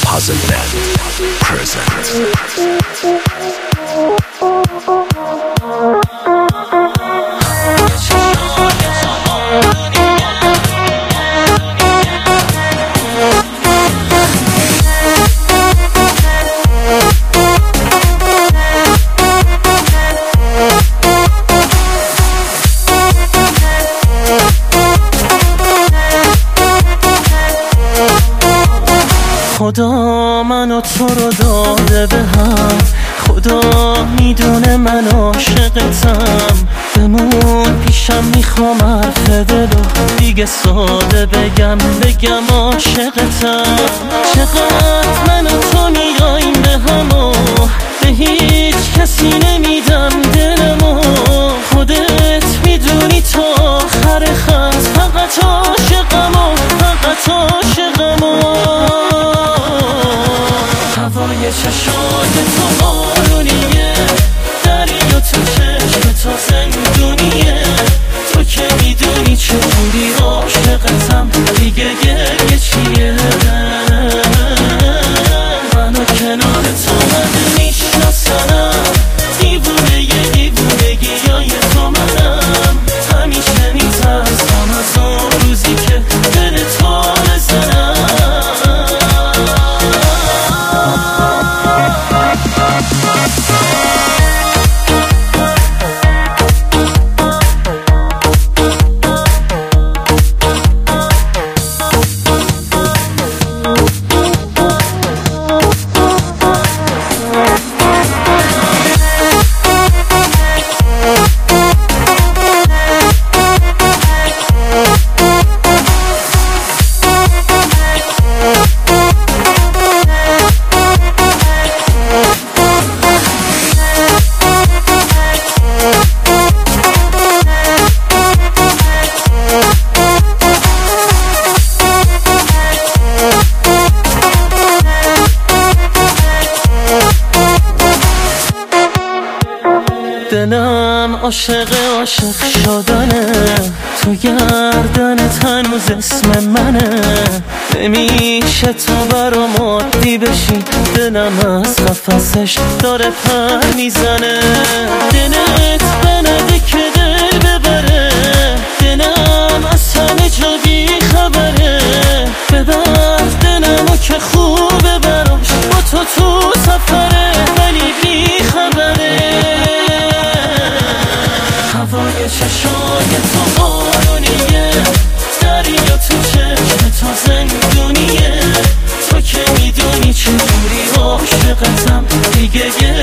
Puzzleland presents خدا منو تو رو داده به هم، خدا میدونه من عاشقتم. بمون پیشم میخوام حرف دلو دیگه ساده بگم عاشقتم. چقدر من و تو میاییم به همو، به هیچ کسی نمیدم دلمو. خودت میدونی تا آخر خط فقط عاشقمو، فقط عاشقمو. هوای چشای تو بارونیه، دریا تو چشم تو زندونیه. تو که میدونی چجوری عاشقتم، دیگه گریه چیه؟ منو کنار تو من میشناسم، دیوونگی های تو منم. همیشه میترسم از اون روزی که دل تو بزنم. دلم عاشق شدنه، تو گردنت هنوز اسم منه. نمیشه تو برام عادی بشی، دلم از قفسش داره پر میزنه. دلت بنده که دل ببره، دلم از همه جا بی خبره. ببر دلمو که خوبه براش، با تو سفره ولی بی خبره. هوای چشای تو بارونیه، دریا تو چشم تو زندونیه. تو که میدونی چجوری عاشقتم، دیگه